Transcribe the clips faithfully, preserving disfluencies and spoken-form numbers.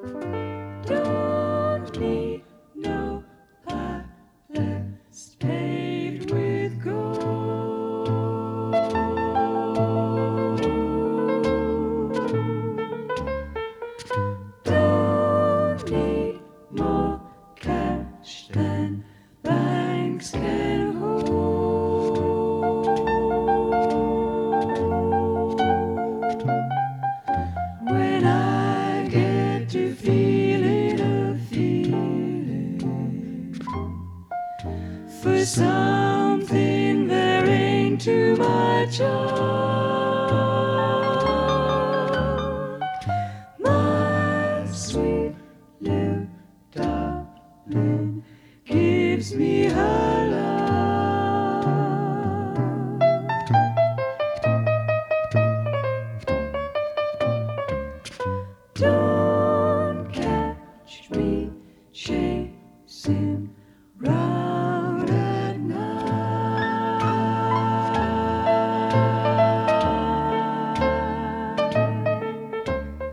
Don't need no palace paved with gold. Don't need more cash than banks can hold. When I get to feeling a feeling for something there ain't too much of, my sweet little darling gives me her love. Don't catch me chasing round at night.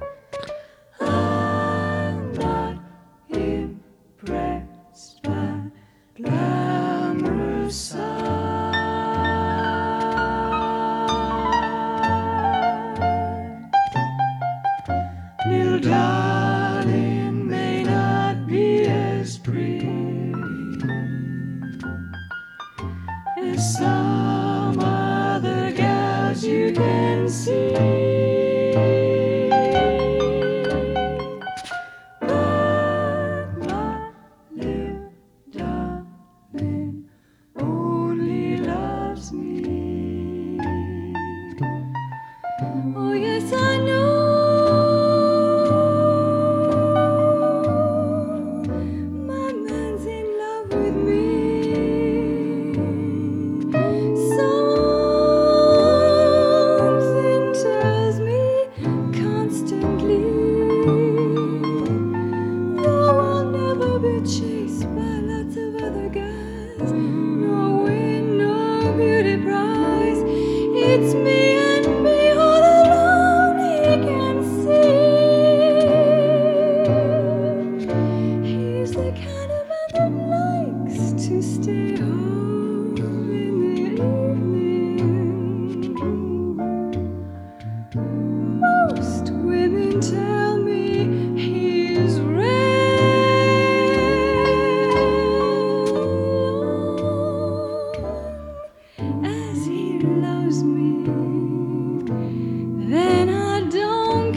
I'm not impressed by glamorous sight. Little darling may not be as pretty as some other gals you can see, but my little darling only loves me. Oh yes, I know. My man's in love with me. Something tells me constantly, though I'll never be chased by lots of other guys, nor win no beauty prize. It's me and me all alone he can see. He's the kind of man that likes to stay home in the evening. Most women tell me he's wrong as he loves me. Then I don't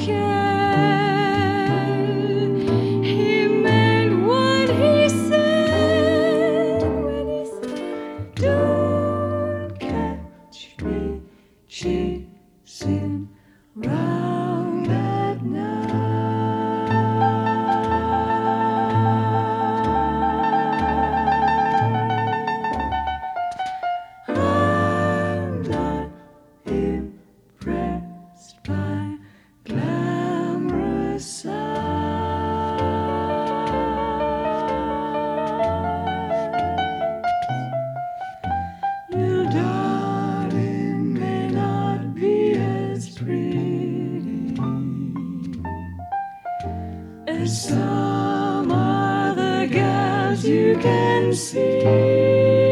care. He meant what he said when he said, don't catch me chasing round at night. I'm not impressed by glamorous sights. Little darling may not be as pretty as some other gals you can see.